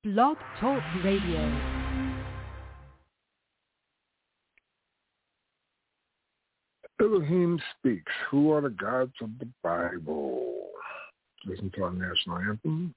Blog Talk Radio. Elohim speaks. Who are the gods of the Bible? Listen to our national anthem.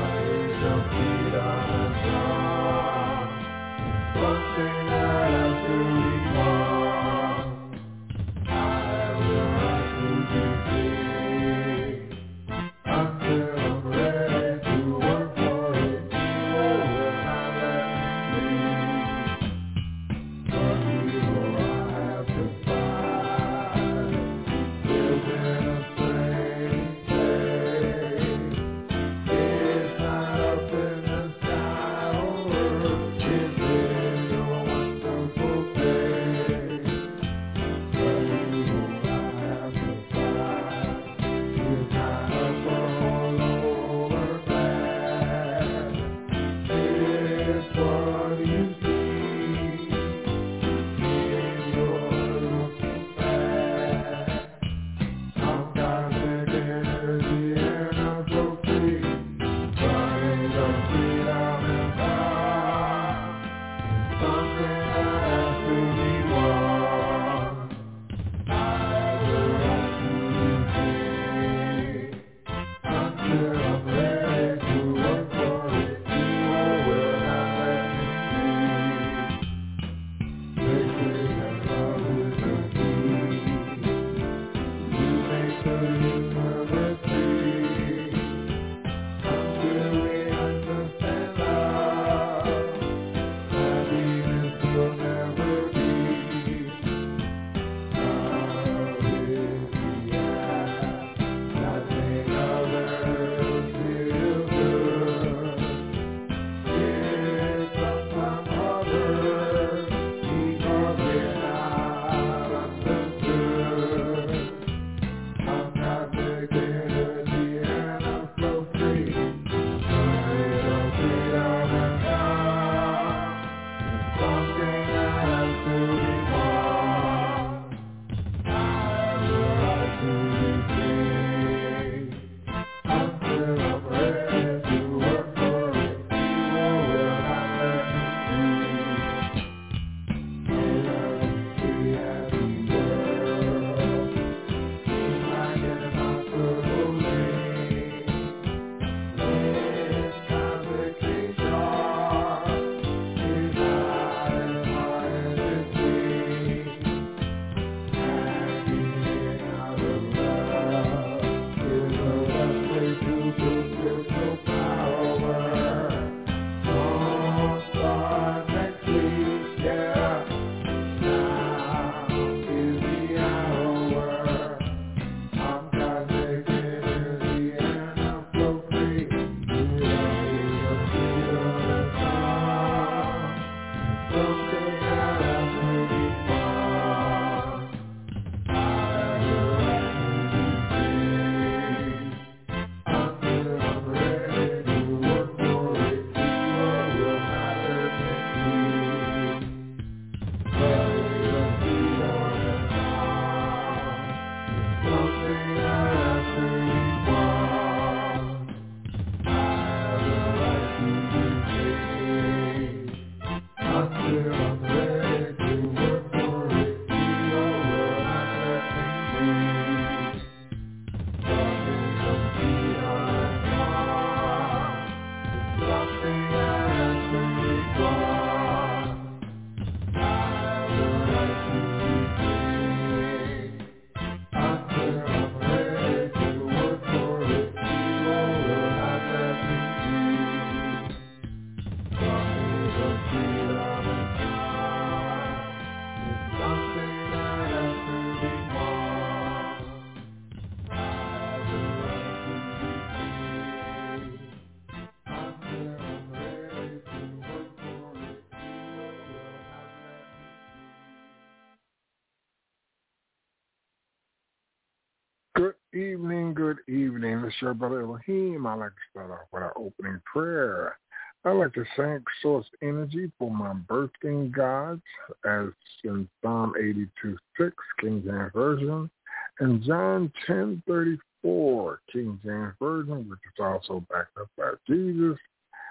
Good evening. This is your brother Elohim. I'd like to start off with our opening prayer. I'd like to thank Source Energy for my birthing gods, as in Psalm 82:6, King James Version, and John 10:34, King James Version, which is also backed up by Jesus.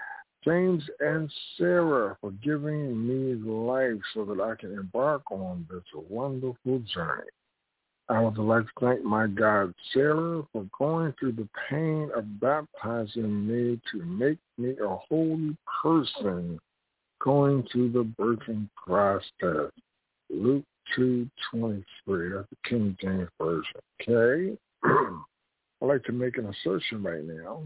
James and Sarah for giving me life so that I can embark on this wonderful journey. I would like to thank my God, Sarah, for going through the pain of baptizing me to make me a holy person going through the birthing process. Luke 2:23. That's the King James Version. Okay? I'd like to make an assertion right now.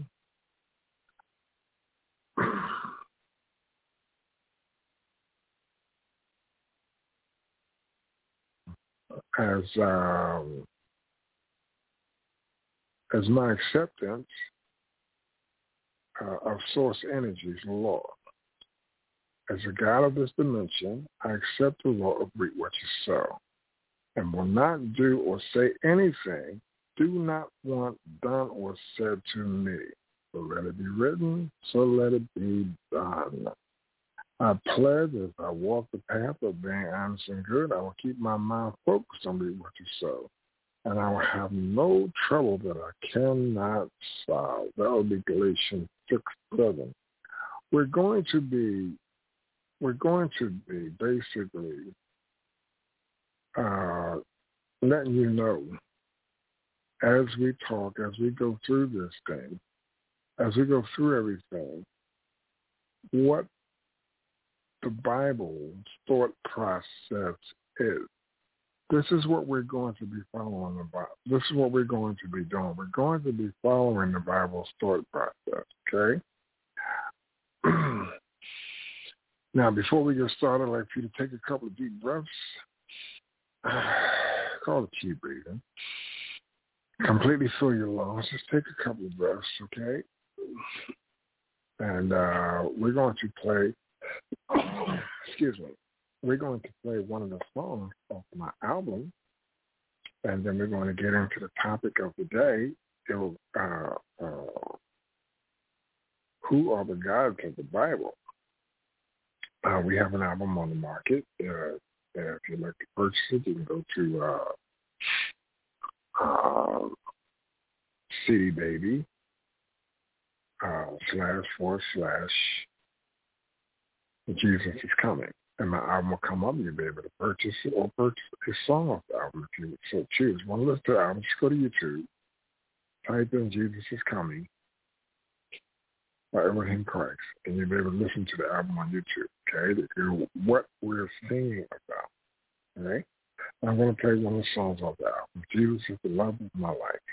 As my acceptance of source energy's law. As a God of this dimension, I accept the law of reap what you sow, and will not do or say anything do not want done or said to me. So let it be written, so let it be done. I pledge as I walk the path of being honest and good, I will keep my mind focused on reap what you sow, and I will have no trouble that I cannot solve. That will be Galatians 6:7. We're going to be basically letting you know as we talk, as we go through this thing, as we go through everything, what the Bible's thought process is. This is what we're going to be following the Bible. This is what we're going to be doing. We're going to be following the Bible's thought process, okay? Now, before we get started, I'd like for you to take a couple of deep breaths. Call it Q breathing. Completely fill your lungs. Just take a couple of breaths, okay? And we're going to play, we're going to play one of the songs off my album, and then we're going to get into the topic of the day. Who are the gods of the Bible? We have an album on the market. If you'd like to purchase it, you can go to CD Baby //Jesus is Coming. And my album will come up and you'll be able to purchase it or purchase a song off the album if you so choose. Want to listen to the album, just go to YouTube, type in Jesus is Coming by Elohim Christ, and you'll be able to listen to the album on YouTube, okay, to hear what we're singing about, okay? And I'm going to play one of the songs off the album, Jesus is the love of my life.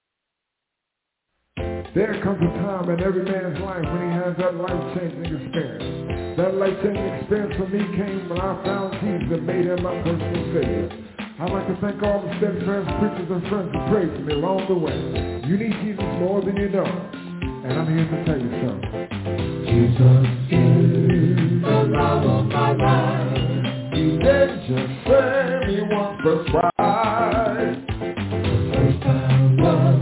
There comes a time in every man's life when he has that life-changing experience. That life-changing experience for me came when I found Jesus and made him my personal Savior. I'd like to thank all the steadfast preachers and friends who prayed for me along the way. You need Jesus more than you know, and I'm here to tell you something. Jesus is the love of my life. He didn't just save me once but twice. The first time was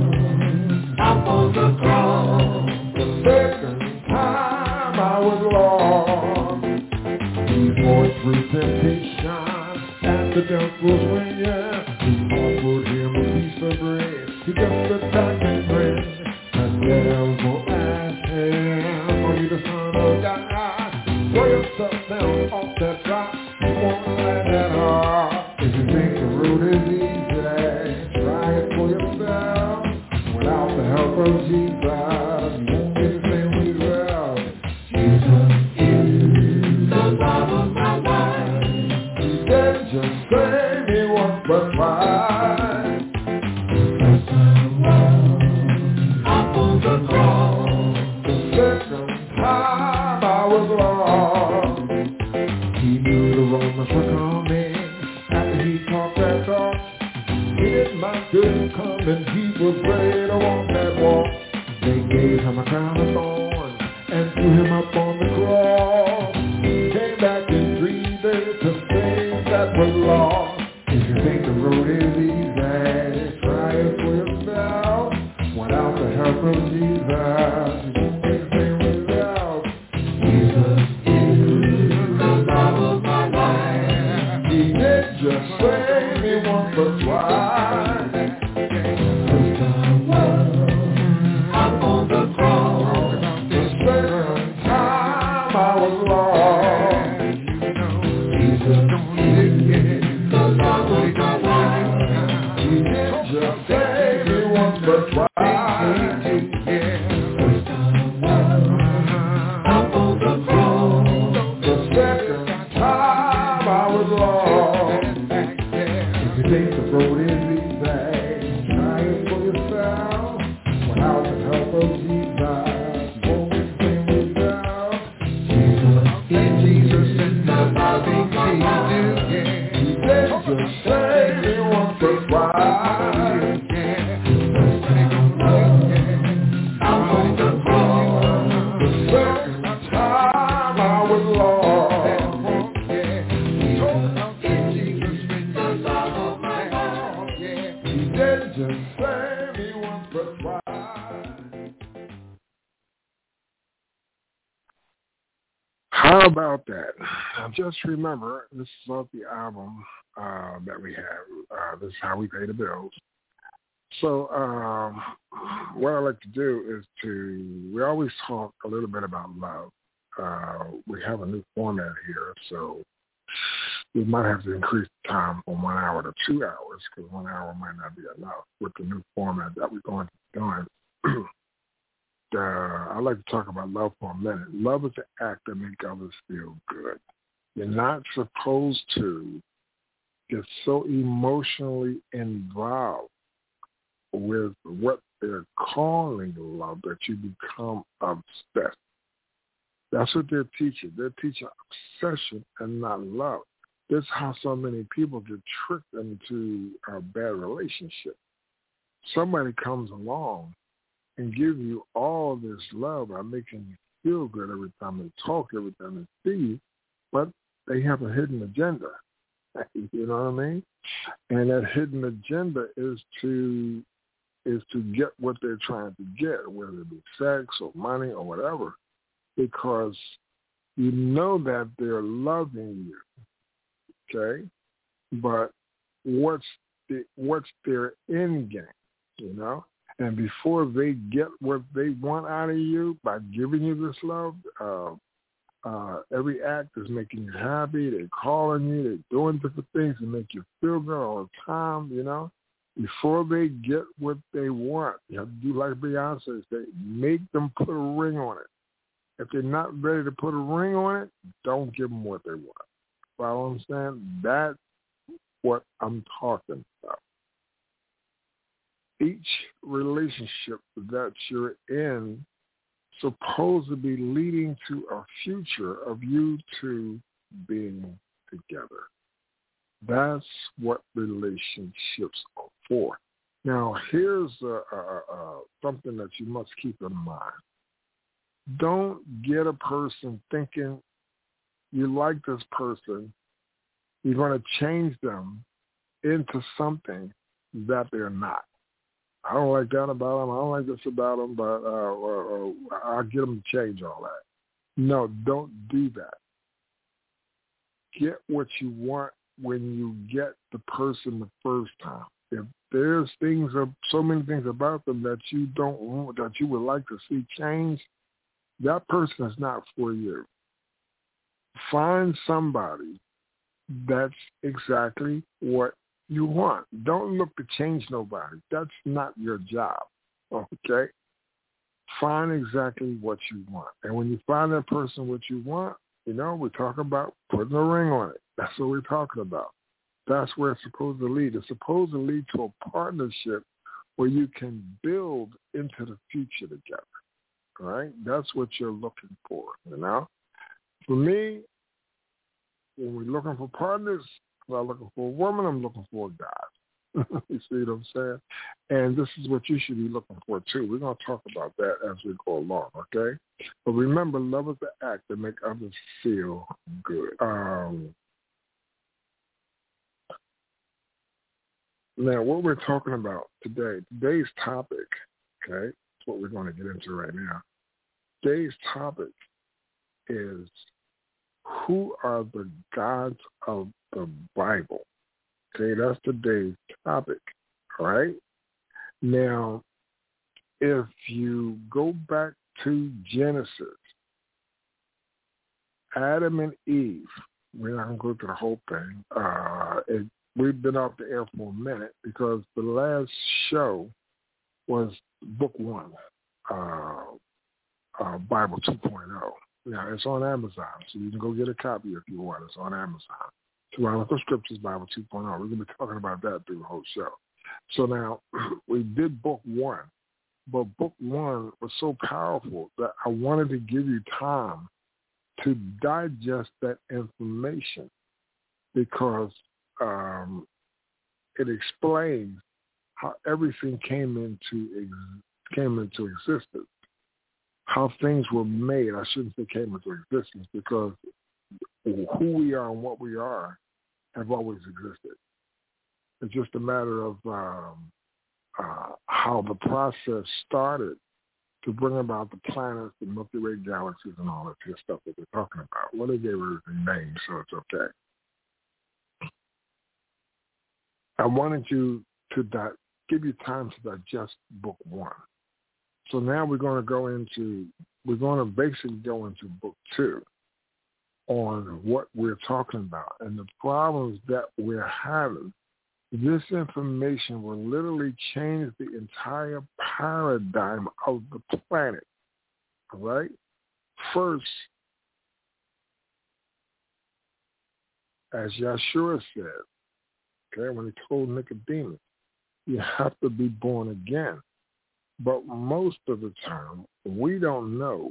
up on the cross. The second time I was lost. He fought through temptation and the devil's ring. His heart brought him a piece of bread. He just attacked and prayed. The devil asked him, are you the Son of God? Throw yourself down off that rock. You won't land that hard. If you think the road is easy, try it for yourself. Without the help of Jesus, you won't get the same result. Jesus is the love of my life. He didn't just save me once but twice. First time was up on the cross. The second time I was lost. He knew the Romans were coming after he talked that talk. He didn't mind good coming, he was ready to walk that walk. They gave him a crown of thorns and threw him up on the cross. Came back in 3 days to save that was lost. If you think the road is easy, try it for yourself. Without the help of Jesus, you won't get the same result. Jesus is the love of my life. He didn't just save me once but twice. First time was up on the cross. The second time I was lost. Jesus, the love of God. He didn't just save me once, but twice. How about that? Just remember, this is off the album that we have. This is How We Pay the Bills. So what I like to do is we always talk a little bit about love. We have a new format here, so we might have to increase the time from 1 hour to 2 hours because 1 hour might not be enough with the new format that we're going to be doing. I like to talk about love for a minute. Love is the act that makes others feel good. You're not supposed to get so emotionally involved with what they're calling love that you become obsessed. That's what they're teaching. They're teaching obsession and not love. This is how so many people get tricked into a bad relationship. Somebody comes along and give you all this love by making you feel good every time they talk, every time they see you, but they have a hidden agenda. You know what I mean? And that hidden agenda is to get what they're trying to get, whether it be sex or money or whatever, because you know that they're loving you, okay? But what's their end game, you know? And before they get what they want out of you by giving you this love, every act is making you happy. They're calling you. They're doing different things to make you feel good all the time, you know. Before they get what they want, you have to do like Beyonce said, make them put a ring on it. If they're not ready to put a ring on it, don't give them what they want. Follow what I'm saying? That's what I'm talking about. Each relationship that you're in supposed to be leading to a future of you two being together. That's what relationships are for. Now, here's something that you must keep in mind. Don't get a person thinking you like this person, you're going to change them into something that they're not. I don't like that about them. I don't like this about them, but I'll get them to change all that. No, don't do that. Get what you want when you get the person the first time. If there's so many things about them that you don't want, that you would like to see change, that person is not for you. Find somebody that's exactly what you want. Don't look to change nobody. That's not your job, okay? Find exactly what you want. And when you find that person what you want, you know, we're talking about putting a ring on it. That's what we're talking about. That's where it's supposed to lead. It's supposed to lead to a partnership where you can build into the future together, all right? That's what you're looking for, you know? For me, when we're looking for partners, I'm not looking for a woman, I'm looking for a guy. You see what I'm saying? And this is what you should be looking for, too. We're going to talk about that as we go along, okay? But remember, love is the act that makes others feel good. Now, what we're talking about today's topic, okay, is what we're going to get into right now. Today's topic is, who are the gods of the Bible? Okay, that's today's topic, all right? Now, if you go back to Genesis, Adam and Eve. We're not going to go through the whole thing. We've been off the air for a minute because the last show was book 1, Bible 2.0. Now, it's on Amazon, so you can go get a copy if you want. It's on Amazon. Theological Scriptures, Bible 2.0. We're going to be talking about that through the whole show. So now, we did book 1, but book 1 was so powerful that I wanted to give you time to digest that information because it explains how everything came into existence, how things were made. I shouldn't say came into existence because who we are and what we are have always existed. It's just a matter of how the process started to bring about the planets, the Milky Way galaxies, and all that good stuff that they're talking about. Well, they gave everything names, so it's okay. I wanted you to give you time to digest book 1. So now we're going to basically go into book 2 on what we're talking about and the problems that we're having. This information will literally change the entire paradigm of the planet, all right? First, as Yeshua said, okay, when he told Nicodemus, you have to be born again. But most of the time, we don't know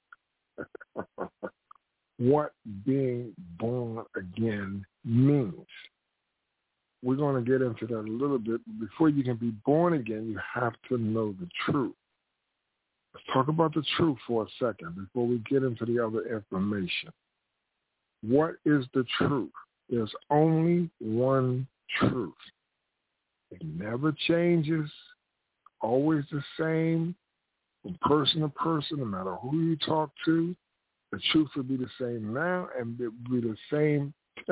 what being born again means. We're going to get into that a little bit. Before you can be born again, you have to know the truth. Let's talk about the truth for a second before we get into the other information. What is the truth? There's only one truth. It never changes, always the same, from person to person, no matter who you talk to. The truth will be the same now, and it will be the same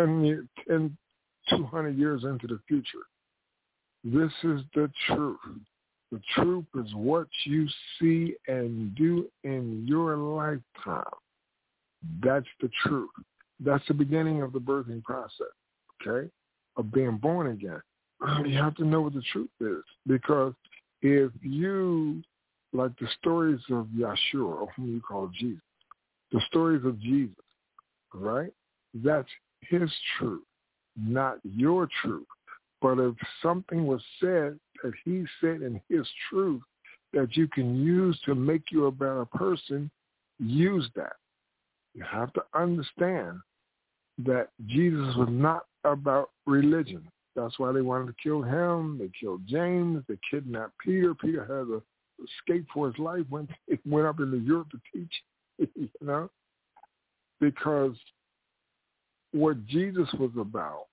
200 years into the future. This is the truth. The truth is what you see and do in your lifetime. That's the truth. That's the beginning of the birthing process, okay, of being born again. You have to know what the truth is, because if you, like the stories of Yeshua, or whom you call Jesus, the stories of Jesus, right, that's his truth, not your truth. But if something was said that he said in his truth that you can use to make you a better person, use that. You have to understand that Jesus was not about religion. That's why they wanted to kill him. They killed James. They kidnapped Peter. Peter had to escape for his life, went up into Europe to teach, you know, because what Jesus was about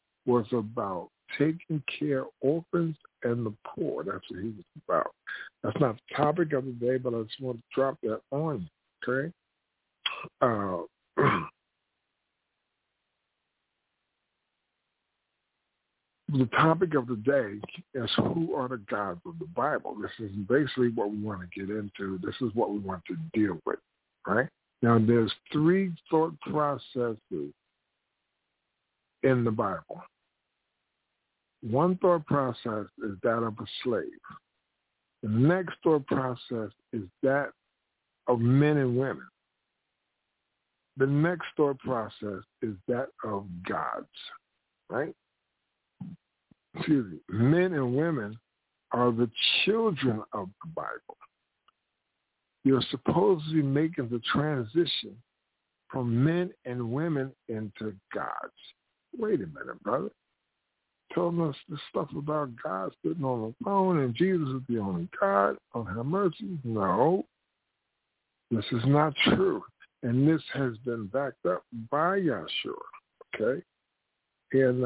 taking care of orphans and the poor. That's what he was about. That's not the topic of the day, but I just want to drop that on you, okay? The topic of the day is who are the gods of the Bible. This is basically what we want to get into. This is what we want to deal with, right? Now, there's 3 thought processes in the Bible. One thought process is that of a slave. The next thought process is that of men and women. The next thought process is that of gods, right? Excuse me. Men and women are the children of the Bible. You're supposed to be making the transition from men and women into gods. Wait a minute, brother. Telling us this stuff about God sitting on the throne and Jesus is the only God. Oh, have mercy. No, this is not true. And this has been backed up by Yeshua, okay? In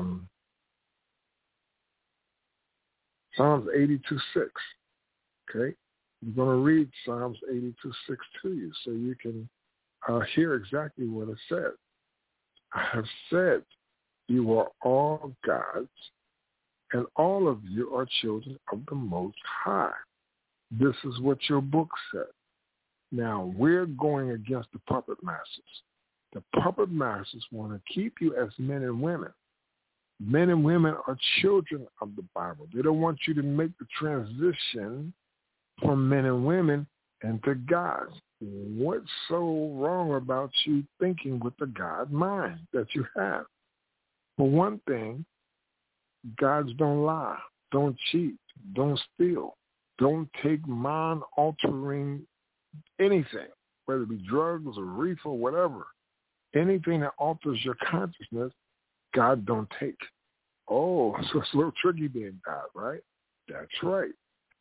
Psalms 82:6, okay? I'm going to read Psalms 82:6 to you so you can hear exactly what it says. I have said, you are all gods, and all of you are children of the Most High. This is what your book said. Now, we're going against the puppet masters. The puppet masters want to keep you as men and women. Men and women are children of the Bible. They don't want you to make the transition from men and women into gods. What's so wrong about you thinking with the God mind that you have? For one thing, gods don't lie, don't cheat, don't steal, don't take mind-altering anything, whether it be drugs or reefer or whatever. Anything that alters your consciousness, God don't take. Oh, so it's a little tricky being God, right? That's right.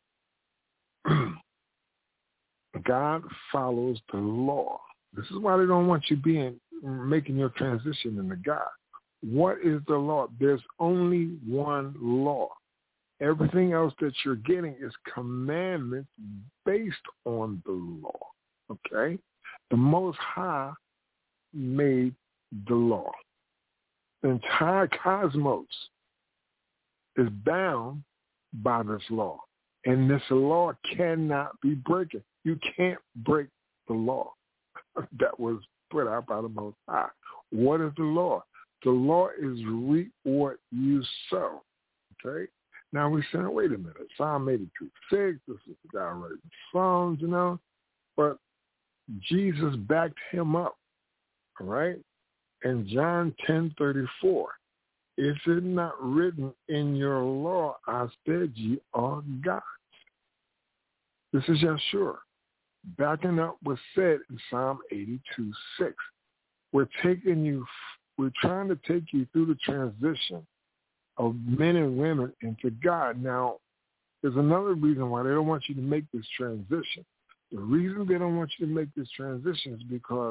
God follows the law. This is why they don't want you making your transition into God. What is the law? There's only one law. Everything else that you're getting is commandments based on the law. Okay? The Most High made the law. The entire cosmos is bound by this law. And this law cannot be broken. You can't break the law that was put out by the Most High. What is the law? The law is reap what you sow. Okay? Now we say, wait a minute, Psalm 82:6, this is the guy writing Psalms, but Jesus backed him up, all right? In John 10:34, is it not written in your law, I said ye are gods? This is Yeshua, backing up what's said in Psalm 82:6. We're trying to take you through the transition of men and women into God. Now, there's another reason why they don't want you to make this transition. The reason they don't want you to make this transition is because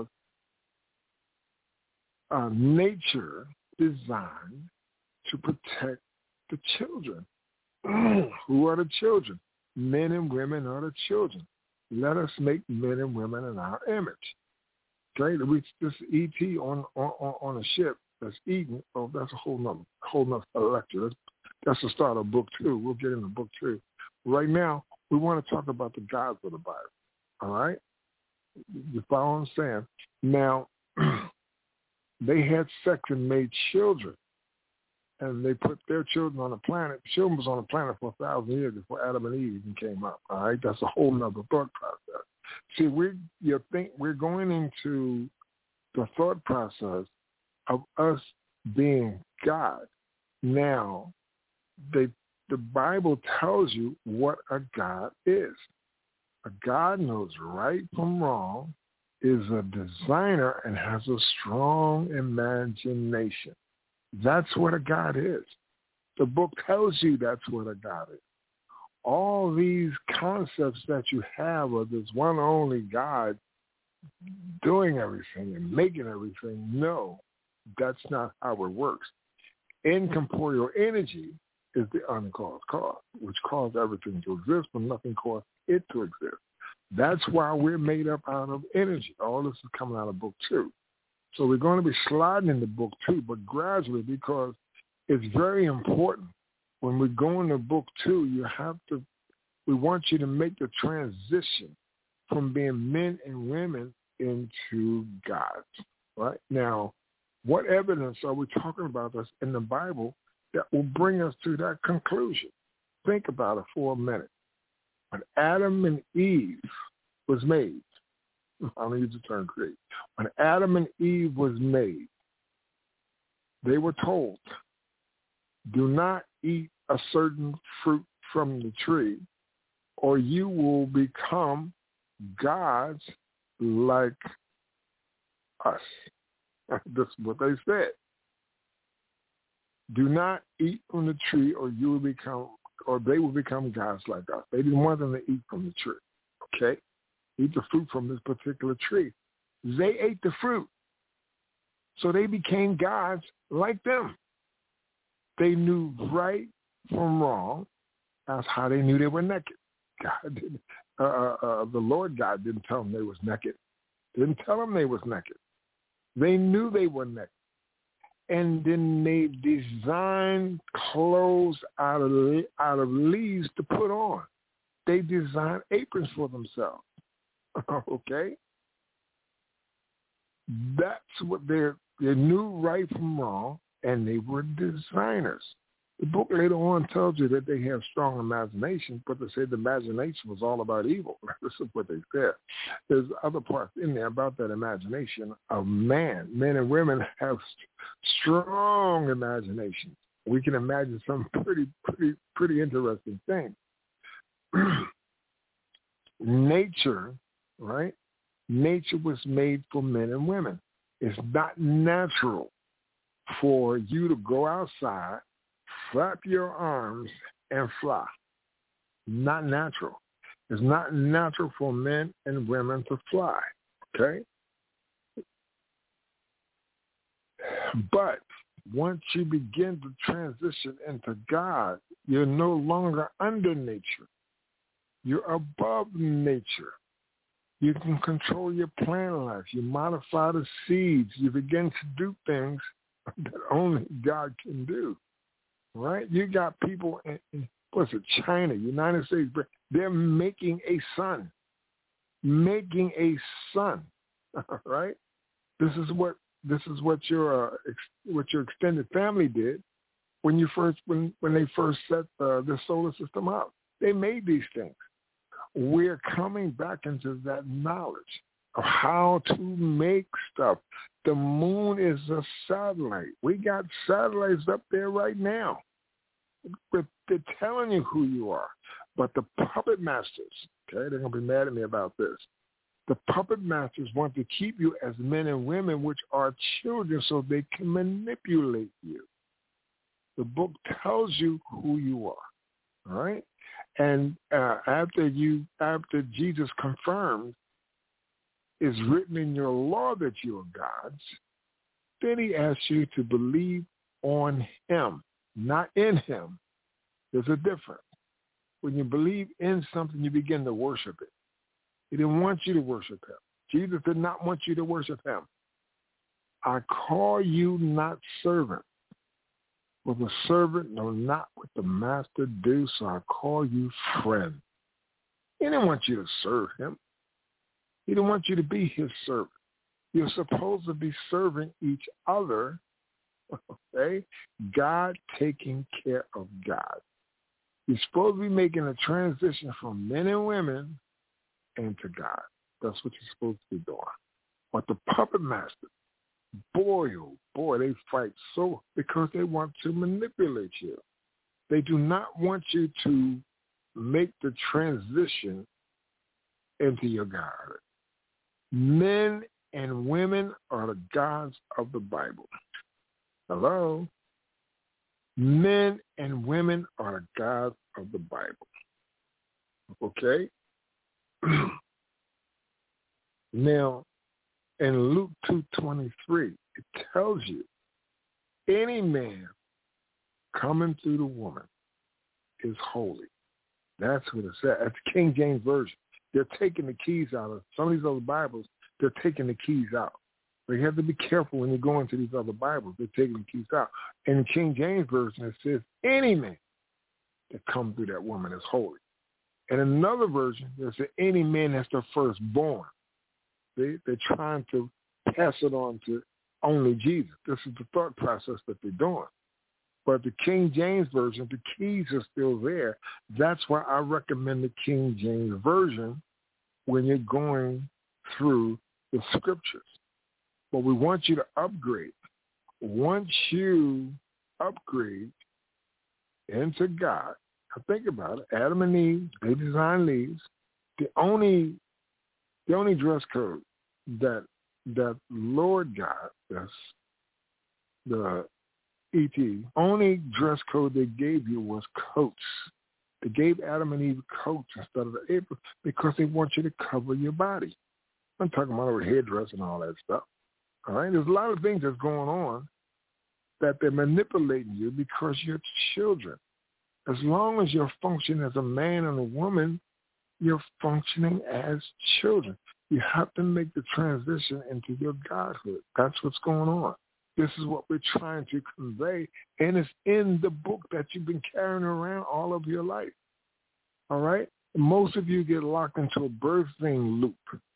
nature designed to protect the children. Who are the children? Men and women are the children. Let us make men and women in our image. Okay, this ET on a ship that's eating. Oh, that's a whole nother lecture. That's the start of book 2. We'll get into book 2. Right now, we want to talk about the gods of the Bible. All right, you follow what I'm saying? Now, they had sex and made children, and they put their children on the planet. Children was on the planet for 1,000 years before Adam and Eve even came up. All right, that's a whole nother thought process. See, we're going into the thought process of us being God. Now, the Bible tells you what a God is. A God knows right from wrong, is a designer, and has a strong imagination. That's what a God is. The book tells you that's what a God is. All these concepts that you have of this one only God doing everything and making everything, no, that's not how it works. Incorporeal energy is the uncaused cause, which caused everything to exist, but nothing caused it to exist. That's why we're made up out of energy. All this is coming out of book 2. So we're going to be sliding into book 2, but gradually, because it's very important. When we go into book 2, we want you to make the transition from being men and women into gods, right? Now, what evidence are we talking about that's in the Bible that will bring us to that conclusion? Think about it for a minute. When Adam and Eve was made, I'll use the term create. When Adam and Eve was made, they were told, do not eat a certain fruit from the tree, or you will become gods like us. That's what they said. Do not eat from the tree, or you will become, or they will become gods like us. They didn't want them to eat from the tree. Okay? Eat the fruit from this particular tree. They ate the fruit. So they became gods like them. They knew right from wrong. That's how they knew they were naked. God didn't, the Lord God didn't tell them they was naked. Didn't tell them they was naked. They knew they were naked. And then they designed clothes out of leaves to put on. They designed aprons for themselves. Okay? That's what they knew right from wrong, and they were designers. The book later on tells you that they have strong imagination, but they say the imagination was all about evil. This is what they said. There's other parts in there about that imagination of man. Men and women have strong imagination. We can imagine some pretty interesting things. Nature, right? Nature was made for men and women. It's not natural for you to go outside, flap your arms, and fly. Not natural. It's not natural for men and women to fly, okay? But once you begin to transition into God, you're no longer under nature. You're above nature. You can control your plant life. You modify the seeds. You begin to do things that only God can do, right? You got people in China, United States, they're making a sun, right? This is what your extended family did when they first set the solar system up. They made these things. We're coming back into that knowledge of how to make stuff. The moon is a satellite. We got satellites up there right now. But they're telling you who you are. But the puppet masters, okay, they're going to be mad at me about this. The puppet masters want to keep you as men and women, which are children, so they can manipulate you. The book tells you who you are, all right? And after Jesus confirmed, it's written in your law that you are God's, then he asks you to believe on him, not in him. There's a difference. When you believe in something, you begin to worship it. He didn't want you to worship him. Jesus did not want you to worship him. I call you not servant. For the servant know not what the master do, so I call you friend. He didn't want you to serve him. He didn't want you to be his servant. You're supposed to be serving each other, okay? God taking care of God. You're supposed to be making a transition from men and women into God. That's what you're supposed to be doing. But the puppet master, boy, oh boy, they fight so because they want to manipulate you. They do not want you to make the transition into your God. Men and women are the gods of the Bible. Hello? Men and women are the gods of the Bible. Okay? Now, in Luke 2:23, it tells you any man coming through the woman is holy. That's what it says. That's the King James Version. They're taking the keys out of some of these other Bibles. They're taking the keys out. So you have to be careful when you go into these other Bibles. They're taking the keys out. In the King James Version, it says any man that comes through that woman is holy. In another version, it says any man that's the firstborn. They're trying to pass it on to only Jesus. This is the thought process that they're doing. But the King James Version, the keys are still there. That's why I recommend the King James Version when you're going through the scriptures. But we want you to upgrade. Once you upgrade into God, now think about it. Adam and Eve, they designed these. The only dress code that Lord God, that's the E.T., only dress code they gave you was coats. They gave Adam and Eve coats instead of the apron because they want you to cover your body. I'm talking about hairdress and all that stuff. All right? There's a lot of things that's going on that they're manipulating you because you're children. As long as you're functioning as a man and a woman, you're functioning as children. You have to make the transition into your godhood. That's what's going on. This is what we're trying to convey, and it's in the book that you've been carrying around all of your life. All right? Most of you get locked into a birthing loop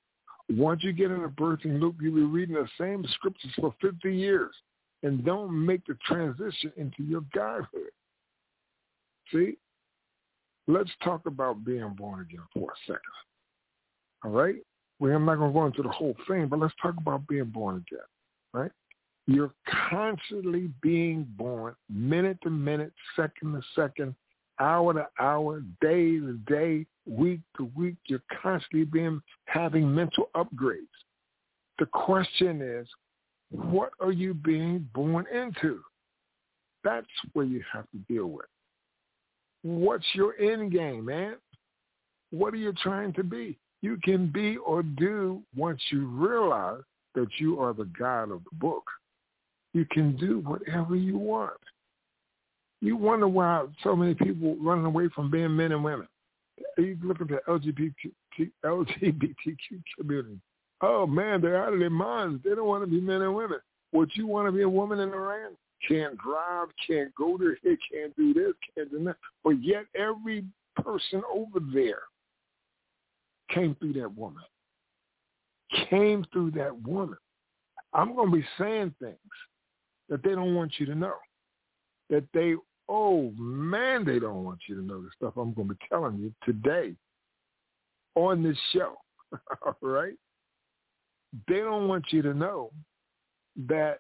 Once you get in a birthing loop, you'll be reading the same scriptures for 50 years and don't make the transition into your godhood. See? Let's talk about being born again for a second. All right? Well, I'm not going to go into the whole thing, but let's talk about being born again, right? You're constantly being born, minute to minute, second to second, hour to hour, day to day, week to week. You're constantly having mental upgrades. The question is, what are you being born into? That's where you have to deal with. What's your end game, man? What are you trying to be? You can be or do once you realize that you are the God of the book. You can do whatever you want. You wonder why so many people running away from being men and women. You look at the LGBTQ community. Oh, man, they're out of their minds. They don't want to be men and women. Would you want to be a woman in Iran? Can't drive, can't go there, can't do this, can't do that. But yet every person over there came through that woman. Came through that woman. I'm going to be saying things that they don't want you to know. That they don't want you to know the stuff I'm going to be telling you today on this show. All right? They don't want you to know that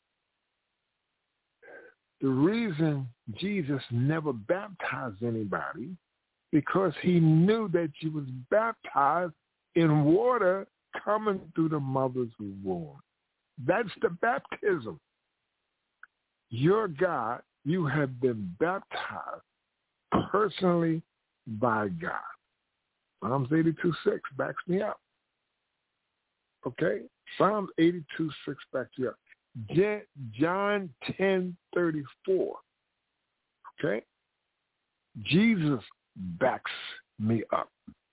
the reason Jesus never baptized anybody because he knew that you was baptized in water coming through the mother's womb. That's the baptism. Your God, you have been baptized personally by God. Psalms 82:6 backs me up. Okay? Psalms 82:6 backs you up. John 10:34. Okay? Jesus backs me up.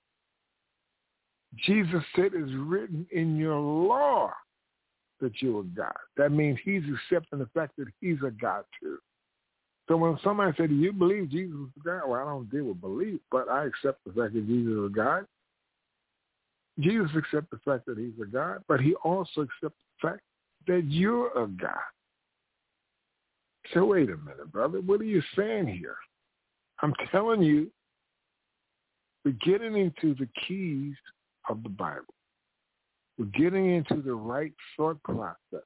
Jesus said it's written in your law that you're a God. That means he's accepting the fact that he's a God too. So when somebody said, do you believe Jesus is God? Well, I don't deal with belief, but I accept the fact that Jesus is a God. Jesus accepts the fact that he's a God, but he also accepts the fact that you're a God. So wait a minute, brother. What are you saying here? I'm telling you, we're getting into the keys of the Bible. We're getting into the right thought process.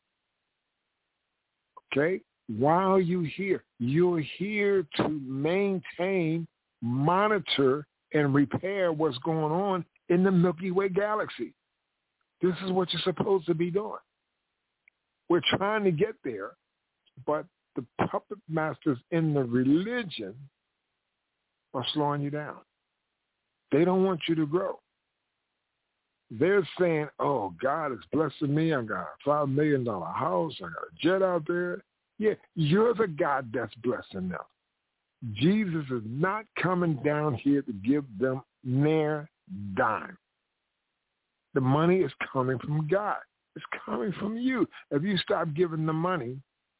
Okay? Why are you here? You're here to maintain, monitor, and repair what's going on in the Milky Way galaxy. This is what you're supposed to be doing. We're trying to get there, but the puppet masters in the religion are slowing you down. They don't want you to grow. They're saying, oh, God is blessing me. I got a $5 million house. I got a jet out there. Yeah, you're the God that's blessing them. Jesus is not coming down here to give them near dime. The money is coming from God. It's coming from you. If you stop giving the money,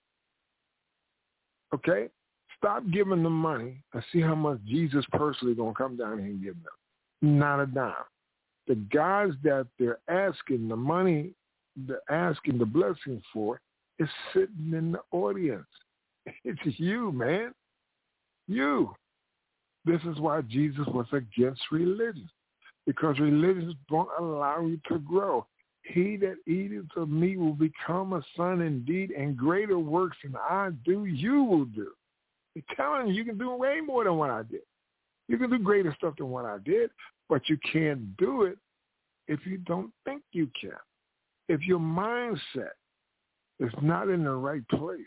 okay, stop giving the money and see how much Jesus personally going to come down here and give them. Not a dime. The guys that they're asking the money, they're asking the blessing for, is sitting in the audience. It's you, man. You. This is why Jesus was against religion, because religions don't allow you to grow. He that eateth of me will become a son indeed, and greater works than I do, you will do. They're telling you can do way more than what I did. You can do greater stuff than what I did, but you can't do it if you don't think you can. If your mindset is not in the right place,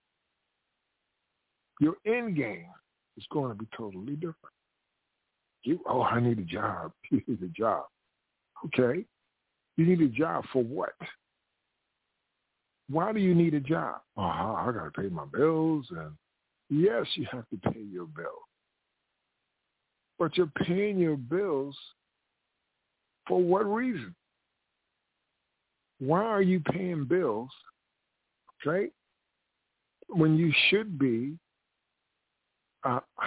your end game is going to be totally different. I need a job. You need a job. Okay. You need a job for what? Why do you need a job? Oh, I got to pay my bills. And yes, you have to pay your bill. But you're paying your bills for what reason? Why are you paying bills, okay, when you should be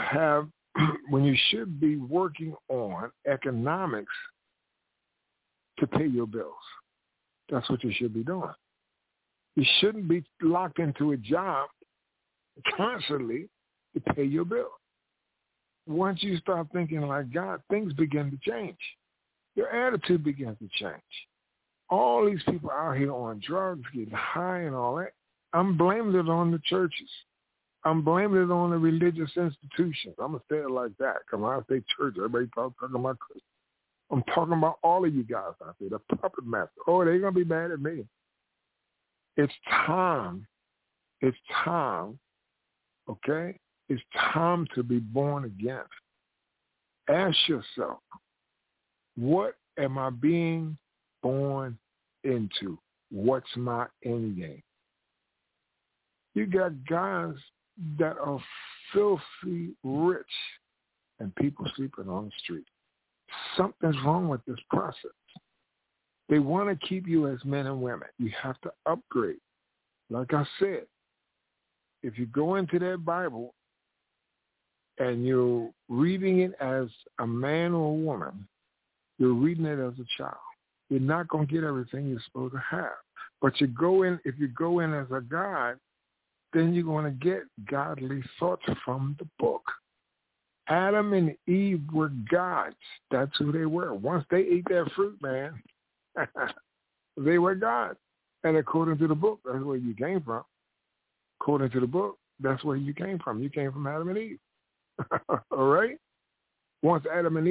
when you should be working on economics to pay your bills. That's what you should be doing. You shouldn't be locked into a job constantly to pay your bill. Once you start thinking like God, things begin to change. Your attitude begins to change. All these people out here on drugs, getting high and all that, I'm blaming it on the churches. I'm blaming it on the religious institutions. I'm going to say it like that. Because when I say church, everybody talking about Christians. I'm talking about all of you guys out there, the puppet master. Oh, they're going to be mad at me. It's time. It's time, okay? It's time to be born again. Ask yourself, what am I being born into? What's my end game? You got guys that are filthy rich and people sleeping on the street. Something's wrong with this process. They want to keep you as men and women. You have to upgrade. Like I said, if you go into that Bible and you're reading it as a man or a woman, you're reading it as a child. You're not going to get everything you're supposed to have. But if you go in as a God, then you're going to get godly thoughts from the book. Adam and Eve were gods. That's who they were. Once they ate that fruit, man, they were gods. And according to the book, that's where you came from. According to the book, that's where you came from. You came from Adam and Eve. All right? Once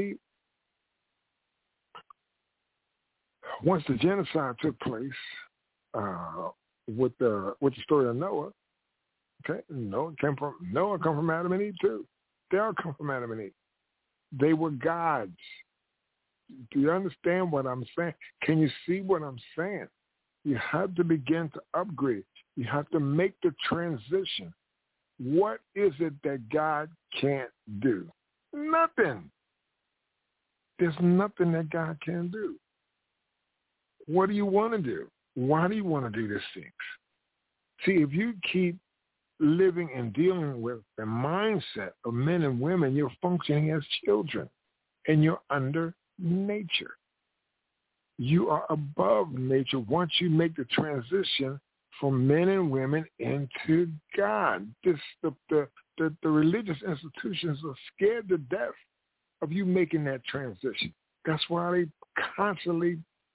the genocide took place with the story of Noah, okay, Noah come from Adam and Eve too. They all come from Adam and Eve. They were gods. Do you understand what I'm saying? Can you see what I'm saying? You have to begin to upgrade. You have to make the transition. What is it that God can't do? Nothing. There's nothing that God can do. What do you want to do? Why do you want to do these things? See, if you keep living and dealing with the mindset of men and women, you're functioning as children, and you're under nature. You are above nature once you make the transition from men and women into God. The religious institutions are scared to death of you making that transition. That's why they constantly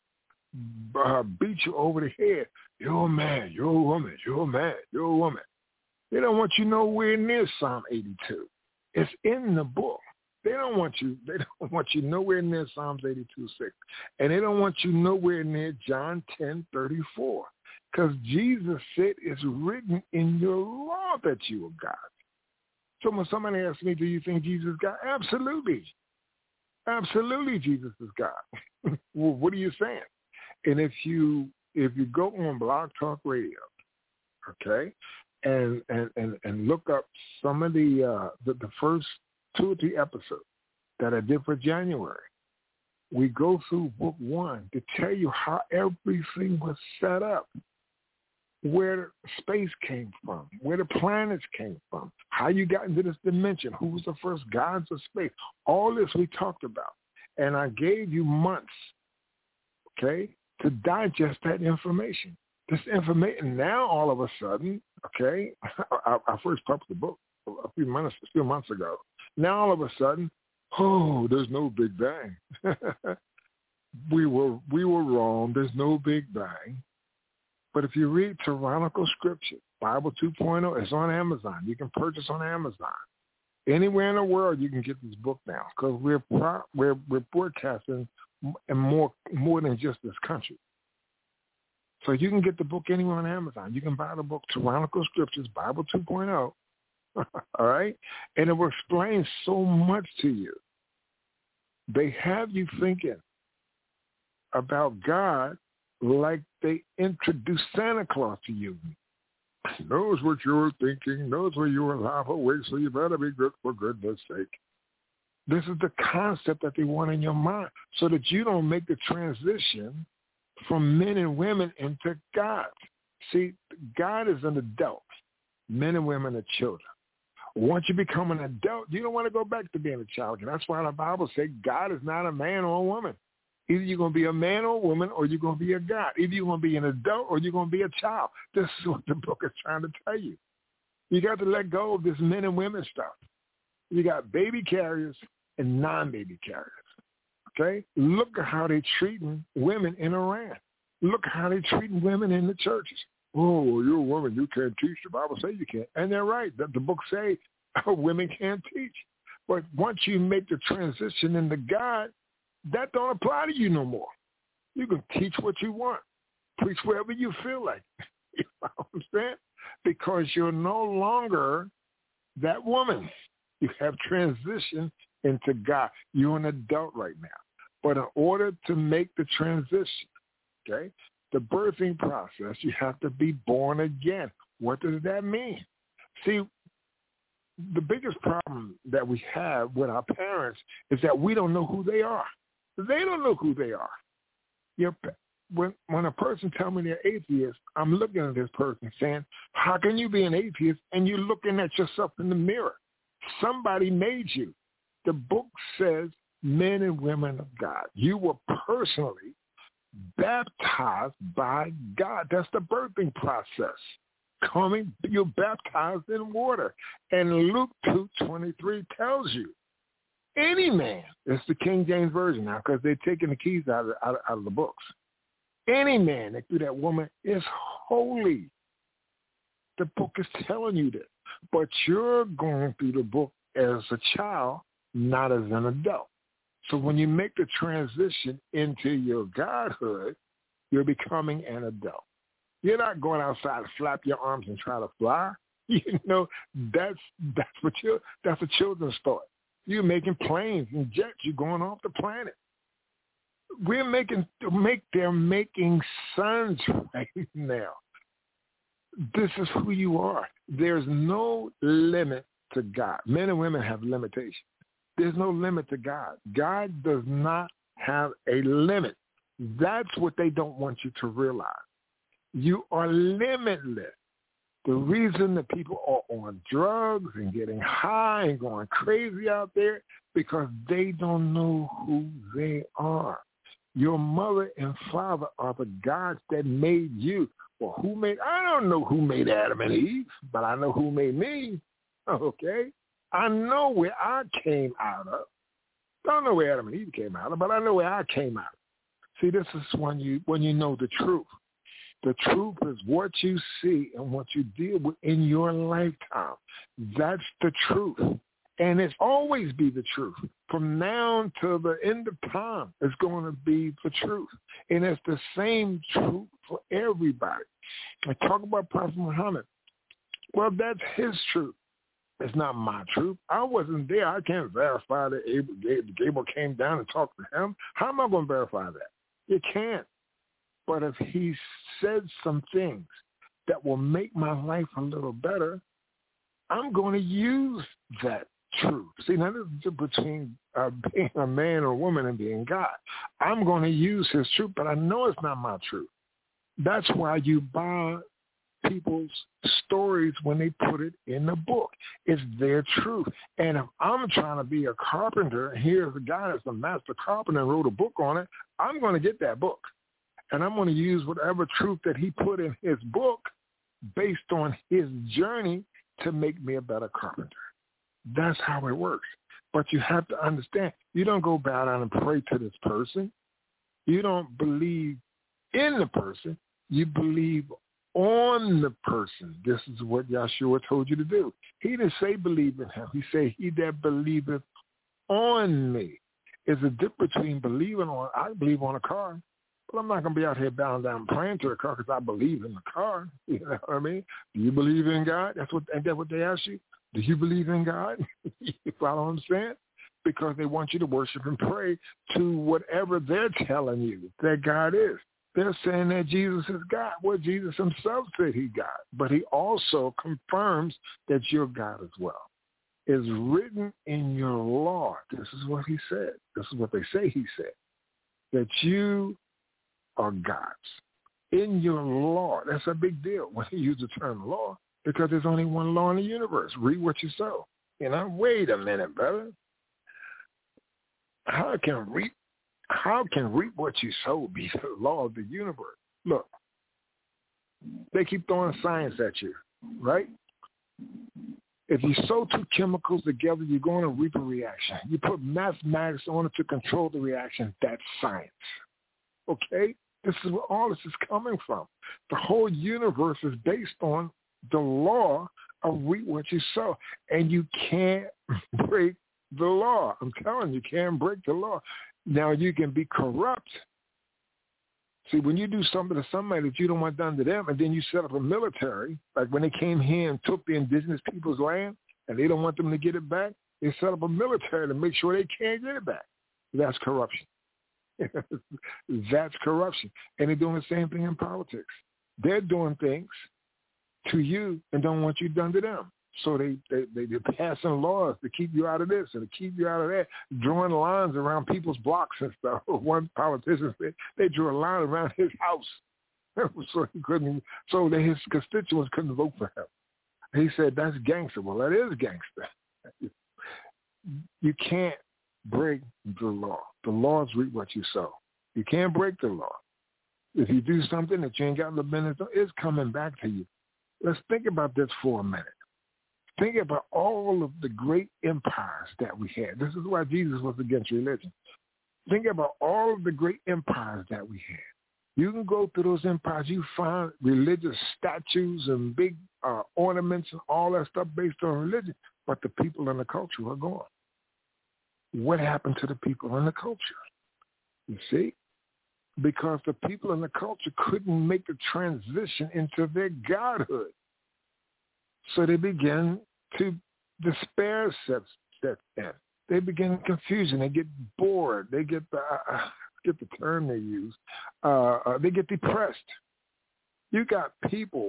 beat you over the head. You're a man, you're a woman, you're a man, you're a woman. They don't want you nowhere near Psalm 82. It's in the book. They don't want you nowhere near Psalms 82:6. And they don't want you nowhere near John 10:34. Because Jesus said it's written in your law that you are God. So when somebody asks me, do you think Jesus is God? Absolutely. Absolutely Jesus is God. Well, what are you saying? And if you go on Blog Talk Radio, okay, and look up some of the first 2 or 3 episodes that I did for January, we go through book 1 to tell you how everything was set up, where space came from, where the planets came from, how you got into this dimension, who was the first gods of space. All this we talked about. And I gave you months, okay, to digest that information. This information now, all of a sudden, okay, I first published the book a few months ago. Now, all of a sudden, oh, there's no Big Bang. we were wrong. There's no Big Bang. But if you read tyrannical scripture, Bible 2.0, it's on Amazon. You can purchase on Amazon. Anywhere in the world, you can get this book now because we're broadcasting in more than just this country. So you can get the book anywhere on Amazon. You can buy the book Tyrannical Scriptures, Bible 2.0. All right? And it will explain so much to you. They have you thinking about God like they introduced Santa Claus to you. Knows what you're thinking, knows where you are alive awake, so you better be good for goodness sake. This is the concept that they want in your mind so that you don't make the transition from men and women into God. See, God is an adult. Men and women are children. Once you become an adult, you don't want to go back to being a child. And that's why the Bible says God is not a man or a woman. Either you're going to be a man or a woman, or you're going to be a God. Either you're going to be an adult or you're going to be a child. This is what the book is trying to tell you. You got to let go of this men and women stuff. You got baby carriers and non-baby carriers. Okay? Look at how they're treating women in Iran. Look at how they're treating women in the churches. Oh, well, you're a woman. You can't teach. The Bible says you can't. And they're right. The book say women can't teach. But once you make the transition into God, that don't apply to you no more. You can teach what you want. Preach wherever you feel like. You know what I'm saying? Because you're no longer that woman. You have transitioned into God. You're an adult right now. But in order to make the transition, okay, the birthing process, you have to be born again. What does that mean? See, the biggest problem that we have with our parents is that we don't know who they are. They don't know who they are. When a person tells me they're atheist, I'm looking at this person saying, how can you be an atheist and you're looking at yourself in the mirror? Somebody made you. The book says men and women of God. You were personally baptized by God. That's the birthing process. You're baptized in water. And Luke 2:23 tells you, any man, it's the King James Version now because they're taking the keys out of the books. Any man that through that woman is holy. The book is telling you this. But you're going through the book as a child, not as an adult. So when you make the transition into your godhood, you're becoming an adult. You're not going outside to flap your arms and try to fly. You know, that's a children's story. You're making planes and jets. You're going off the planet. They're making sons right now. This is who you are. There's no limit to God. Men and women have limitations. There's no limit to God. God does not have a limit. That's what they don't want you to realize. You are limitless. The reason that people are on drugs and getting high and going crazy out there, because they don't know who they are. Your mother and father are the gods that made you. Well, I don't know who made Adam and Eve, but I know who made me. Okay? I know where I came out of. Don't know where Adam and Eve came out of, but I know where I came out of. See, this is when you know the truth. The truth is what you see and what you deal with in your lifetime. That's the truth. And it's always be the truth. From now to the end of time, it's going to be the truth. And it's the same truth for everybody. I talk about Prophet Muhammad. Well, that's his truth. It's not my truth. I wasn't there. I can't verify that Gabriel came down and talked to him. How am I going to verify that? You can't. But if he said some things that will make my life a little better, I'm going to use that truth. See, now this is between being a man or woman and being God. I'm going to use his truth, but I know it's not my truth. That's why you buy people's stories when they put it in the book. It's their truth. And if I'm trying to be a carpenter, and here's a guy that's a master carpenter and wrote a book on it, I'm going to get that book. And I'm going to use whatever truth that he put in his book based on his journey to make me a better carpenter. That's how it works. But you have to understand, you don't go bow down and pray to this person. You don't believe in the person. You believe on the person. This is what Yahshua told you to do. He didn't say believe in him. He said, he that believeth on me. There's a difference between believing on, I believe on a car. But I'm not going to be out here bowing down praying to a car because I believe in the car. You know what I mean? Do you believe in God? Ain't that what they ask you? Do you believe in God? You follow what I'm saying? Because they want you to worship and pray to whatever they're telling you that God is. They're saying that Jesus is God. Well, Jesus himself said he God. But he also confirms that you're God as well. It's written in your law. This is what he said. This is what they say he said. That you are gods. In your law. That's a big deal when you use the term law, because there's only one law in the universe. Read what you sow. You know, wait a minute, brother. How can reap How can reap what you sow be the law of the universe? Look, they keep throwing science at you, right? If you sow two chemicals together, you're going to reap a reaction. You put mathematics on it to control the reaction. That's science. Okay? This is where all this is coming from. The whole universe is based on the law of reap what you sow. And you can't break the law. I'm telling you, you can't break the law. Now, you can be corrupt. See, when you do something to somebody that you don't want done to them, and then you set up a military, like when they came here and took the indigenous people's land, and they don't want them to get it back, they set up a military to make sure they can't get it back. That's corruption. That's corruption. And they're doing the same thing in politics. They're doing things to you and don't want you done to them. So they're passing laws to keep you out of this and to keep you out of that, drawing lines around people's blocks and stuff. One politician said they drew a line around his house so his constituents couldn't vote for him. He said, that's gangster. Well, that is gangster. You can't break the law. The laws reap what you sow. You can't break the law. If you do something that you ain't got the business, it's coming back to you. Let's think about this for a minute. Think about all of the great empires that we had. This is why Jesus was against religion. Think about all of the great empires that we had. You can go through those empires. You find religious statues and big ornaments and all that stuff based on religion, but the people in the culture are gone. What happened to the people in the culture? You see? Because the people in the culture couldn't make the transition into their godhood. So they begin to despair sets in. They begin confusion. They get bored. They get the term they use. They get depressed. You got people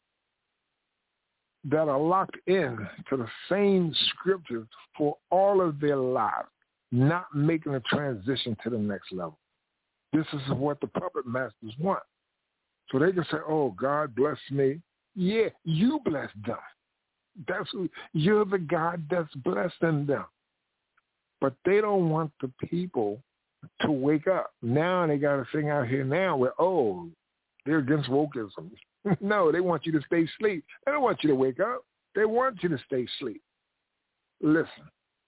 that are locked in to the same scriptures for all of their lives, not making a transition to the next level. This is what the puppet masters want. So they can say, oh, God bless me. Yeah, you bless them. You're the God that's blessing them. But they don't want the people to wake up. Now they got a thing out here now where, they're against wokeism. No, they want you to stay asleep. They don't want you to wake up. They want you to stay asleep. Listen,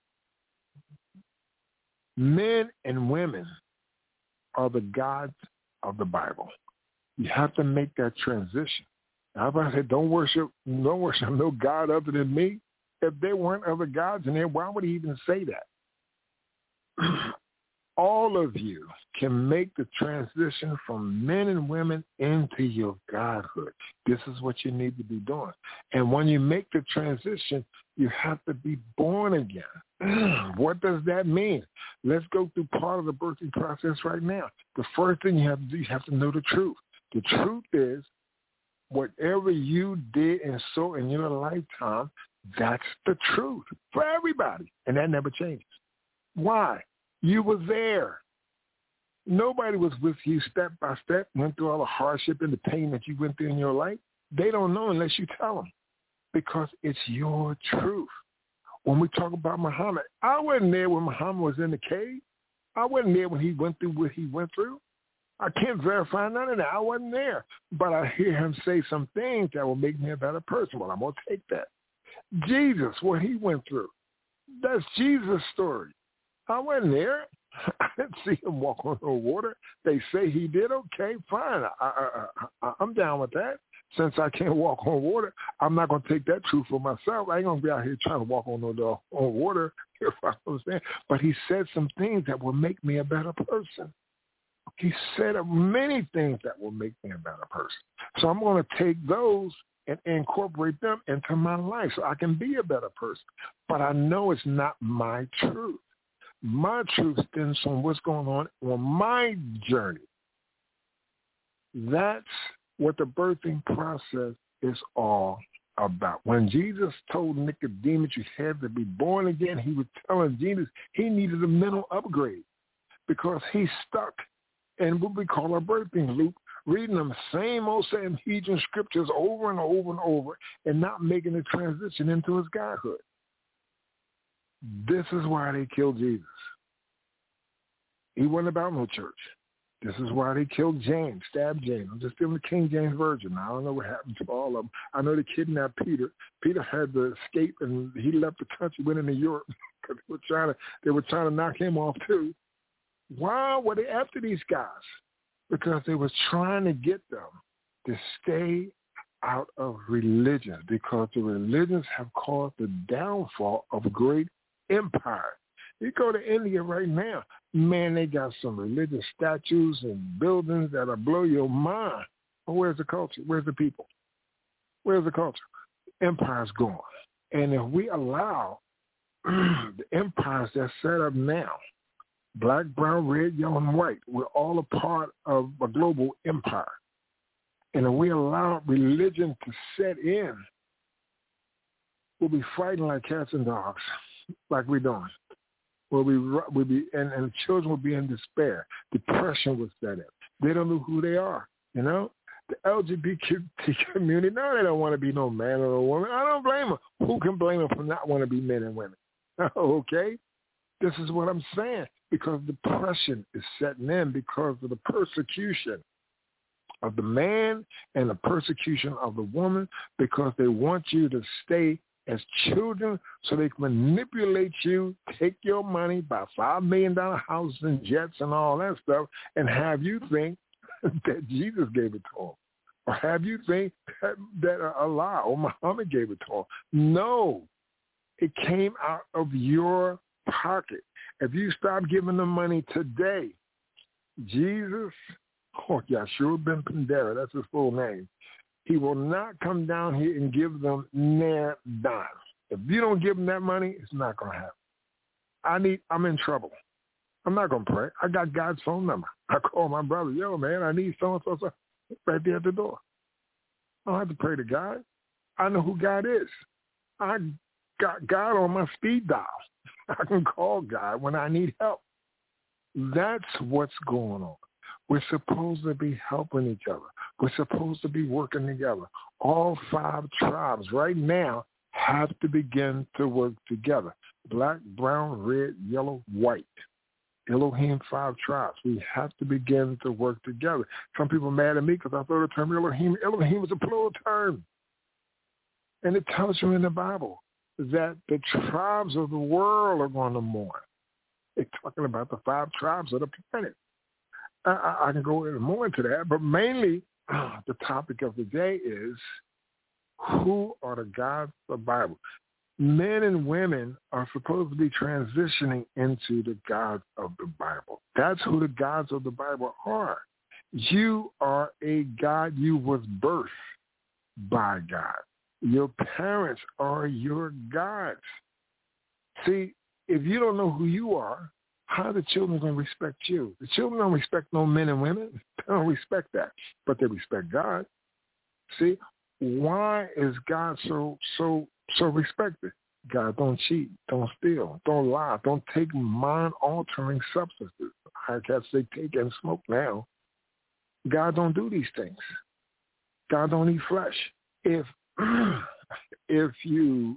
men and women are the gods of the Bible. You have to make that transition. Now, if I said, don't worship no God other than me, if there weren't other gods in there, why would he even say that? All of you can make the transition from men and women into your godhood. This is what you need to be doing. And when you make the transition, you have to be born again. What does that mean? Let's go through part of the birthing process right now. The first thing you have to do, you have to know the truth. The truth is, whatever you did and saw in your lifetime, that's the truth for everybody. And that never changes. Why? You were there. Nobody was with you step by step, went through all the hardship and the pain that you went through in your life. They don't know unless you tell them, because it's your truth. When we talk about Muhammad, I wasn't there when Muhammad was in the cave. I wasn't there when he went through what he went through. I can't verify none of that. I wasn't there. But I hear him say some things that will make me a better person. Well, I'm going to take that. Jesus, what he went through, that's Jesus' story. I wasn't there. I didn't see him walk on the water. They say he did. Okay, fine. I'm down with that. Since I can't walk on water, I'm not going to take that truth for myself. I ain't going to be out here trying to walk on water, if I understand. But he said some things that will make me a better person. He said many things that will make me a better person. So I'm going to take those and incorporate them into my life so I can be a better person. But I know it's not my truth. My truth stems from what's going on my journey. That's what the birthing process is all about. When Jesus told Nicodemus you had to be born again, he was telling Jesus he needed a mental upgrade because he's stuck in what we call a birthing loop, reading them same old Sanhedrin scriptures over and over and over and not making the transition into his godhood. This is why they killed Jesus. He wasn't about no church. This is why they killed James, stabbed James. I'm just giving the King James Version. I don't know what happened to all of them. I know they kidnapped Peter. Peter had to escape, and he left the country, went into Europe because they were trying to knock him off too. Why were they after these guys? Because they was trying to get them to stay out of religion, because the religions have caused the downfall of great empire. You go to India right now, man, they got some religious statues and buildings that'll blow your mind. But where's the culture? Where's the people? Where's the culture? Empire's gone. And if we allow the empires that's set up now, black, brown, red, yellow, and white, we're all a part of a global empire. And if we allow religion to set in, we'll be fighting like cats and dogs, like we're doing. We'll be, and children will be in despair. Depression will set in. They don't know who they are, you know? The LGBT community, no, they don't want to be no man or a woman. I don't blame them. Who can blame them for not wanting to be men and women? Okay? This is what I'm saying, because depression is setting in because of the persecution of the man and the persecution of the woman, because they want you to stay as children so they can manipulate you, take your money, buy $5 million houses and jets and all that stuff, and have you think that Jesus gave it to them. Or have you think that Allah or Muhammad gave it to them. No, it came out of your pocket. If you stop giving them money today, Jesus, Yeshua ben Pandera, that's his full name, he will not come down here and give them near dime. If you don't give them that money, it's not going to happen. I'm in trouble. I'm not going to pray. I got God's phone number. I call my brother, yo, man, I need so-and-so, right there at the door. I don't have to pray to God. I know who God is. I got God on my speed dial. I can call God when I need help. That's what's going on. We're supposed to be helping each other. We're supposed to be working together. All 5 tribes right now have to begin to work together. Black, brown, red, yellow, white. Elohim, 5 tribes. We have to begin to work together. Some people are mad at me because I throw the term Elohim. Elohim is a plural term. And it tells you in the Bible that the tribes of the world are going to mourn. It's talking about the 5 tribes of the planet. I can go more into that, but mainly the topic of the day is, who are the gods of the Bible? Men and women are supposed to be transitioning into the gods of the Bible. That's who the gods of the Bible are. You are a God. You was birthed by God. Your parents are your gods. See, if you don't know who you are, how are the children going to respect you? The children don't respect no men and women. They don't respect that, but they respect God. See, why is God so respected? God don't cheat, don't steal, don't lie, don't take mind-altering substances. I guess they take and smoke now. God don't do these things. God don't eat flesh. If you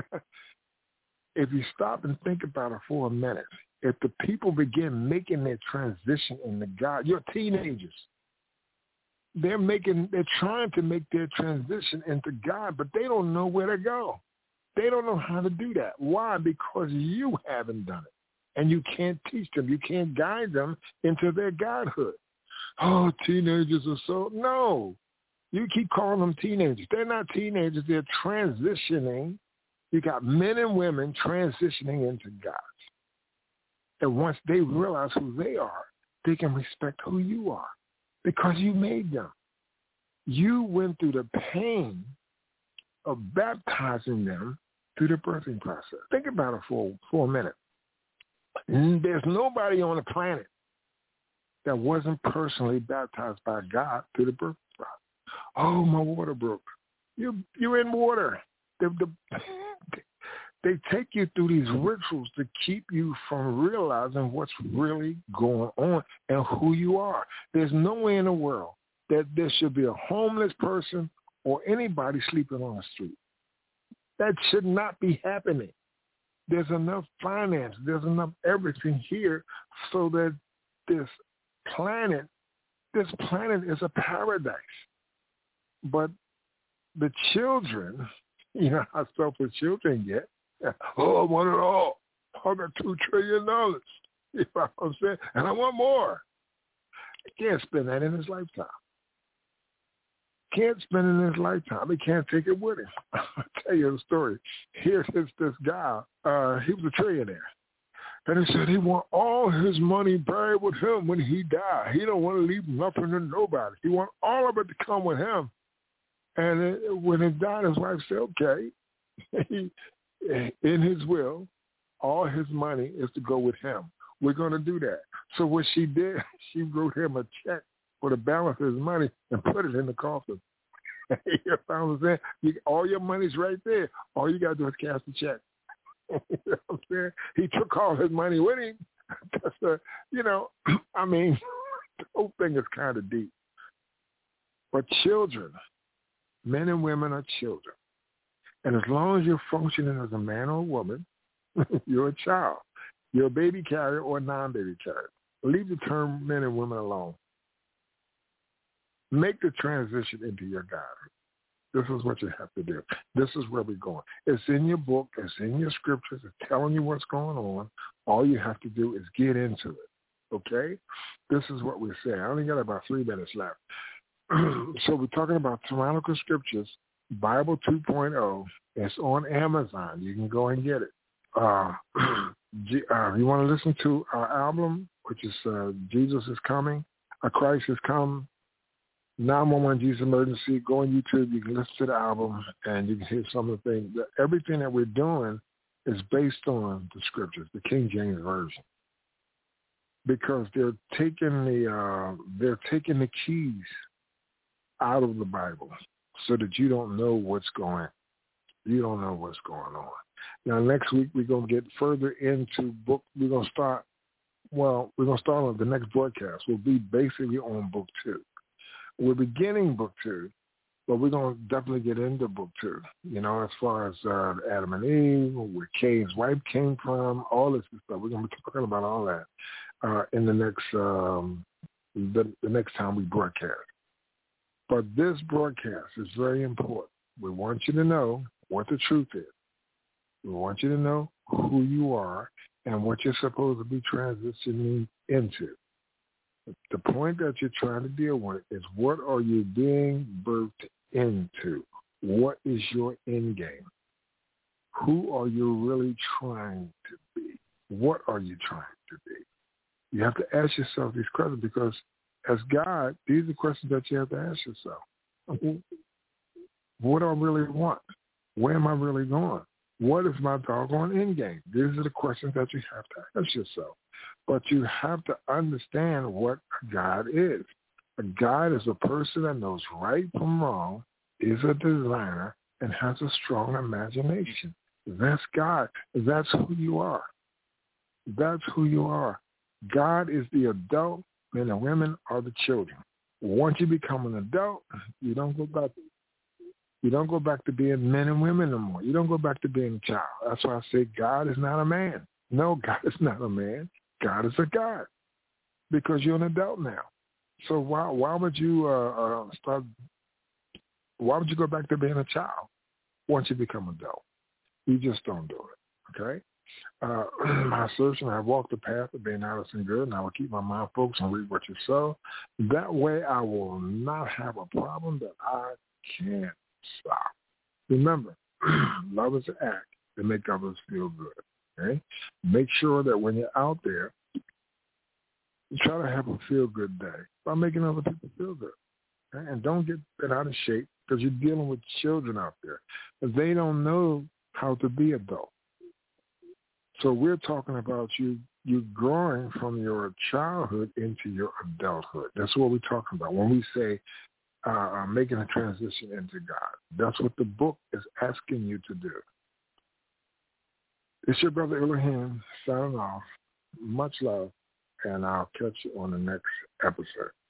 stop and think about it for a minute, if the people begin making their transition into God, you're teenagers. They're trying to make their transition into God, but they don't know where to go. They don't know how to do that. Why? Because you haven't done it. And you can't teach them. You can't guide them into their godhood. Oh, teenagers are so... No. You keep calling them teenagers. They're not teenagers. They're transitioning. You got men and women transitioning into God. And once they realize who they are, they can respect who you are because you made them. You went through the pain of baptizing them through the birthing process. Think about it for a minute. There's nobody on the planet that wasn't personally baptized by God through the birthing process. Oh, my water broke. You're in water. They take you through these rituals to keep you from realizing what's really going on and who you are. There's no way in the world that there should be a homeless person or anybody sleeping on the street. That should not be happening. There's enough finance. There's enough everything here so that this planet is a paradise. But the children, you know how selfish children get. Oh, I want it all. I got $2 trillion. You know what I'm saying? And I want more. He can't spend that in his lifetime. Can't spend it in his lifetime. He can't take it with him. I'll tell you the story. Here's this guy. He was a trillionaire. And he said he want all his money buried with him when he died. He don't want to leave nothing to nobody. He want all of it to come with him. And when he died, his wife said, okay, in his will, all his money is to go with him. We're going to do that. So what she did, she wrote him a check for the balance of his money and put it in the coffin. You know what I'm saying? All your money's right there. All you got to do is cash the check. You know what I'm saying? He took all his money with him. That's I mean, the whole thing is kind of deep. But children, men and women are children. And as long as you're functioning as a man or a woman, you're a child. You're a baby carrier or a non-baby carrier. Leave the term men and women alone. Make the transition into your God. This is what you have to do. This is where we're going. It's in your book. It's in your scriptures. It's telling you what's going on. All you have to do is get into it, okay? This is what we're saying. I only got about 3 minutes left. So we're talking about Tyrannical Scriptures, Bible 2.0. It's on Amazon. You can go and get it. You want to listen to our album, which is Jesus is Coming, Christ has Come, 911 Jesus Emergency. Go on YouTube. You can listen to the album, and you can hear some of the things. Everything that we're doing is based on the scriptures, the King James Version, because they're taking the keys out of the Bible so that you don't know what's going on. You don't know what's going on. Now, next week, we're going to get further into book. We're going to start on the next broadcast. We'll be basically on book 2. We're beginning book 2, but we're going to definitely get into book 2, as far as Adam and Eve, where Cain's wife came from, all this stuff. We're going to be talking about all that in the next the next time we broadcast. But this broadcast is very important. We want you to know what the truth is. We want you to know who you are and what you're supposed to be transitioning into. The point that you're trying to deal with is, what are you being birthed into? What is your end game? Who are you really trying to be? What are you trying to be? You have to ask yourself these questions, because as God, these are the questions that you have to ask yourself. What do I really want? Where am I really going? What is my doggone end game? These are the questions that you have to ask yourself. But you have to understand what a God is. A God is a person that knows right from wrong, is a designer, and has a strong imagination. That's God. That's who you are. That's who you are. God is the adult. Men and women are the children. Once you become an adult, you don't go back to being men and women no more. You don't go back to being a child. That's why I say God is not a man. No, God is not a man. God is a God, because you're an adult now. So why would you Why would you go back to being a child once you become an adult? You just don't do it. Okay. My assertion: I walk the path of being honest and good, and I will keep my mind focused and read what you sow. That way, I will not have a problem that I can't stop. Remember, love is an act to make others feel good. Okay? Make sure that when you're out there, you try to have a feel-good day by making other people feel good. Okay? And don't get bent out of shape, because you're dealing with children out there. They don't know how to be adults. So we're talking about you growing from your childhood into your adulthood. That's what we're talking about when we say making a transition into God. That's what the book is asking you to do. It's your brother Elohim signing off. Much love, and I'll catch you on the next episode.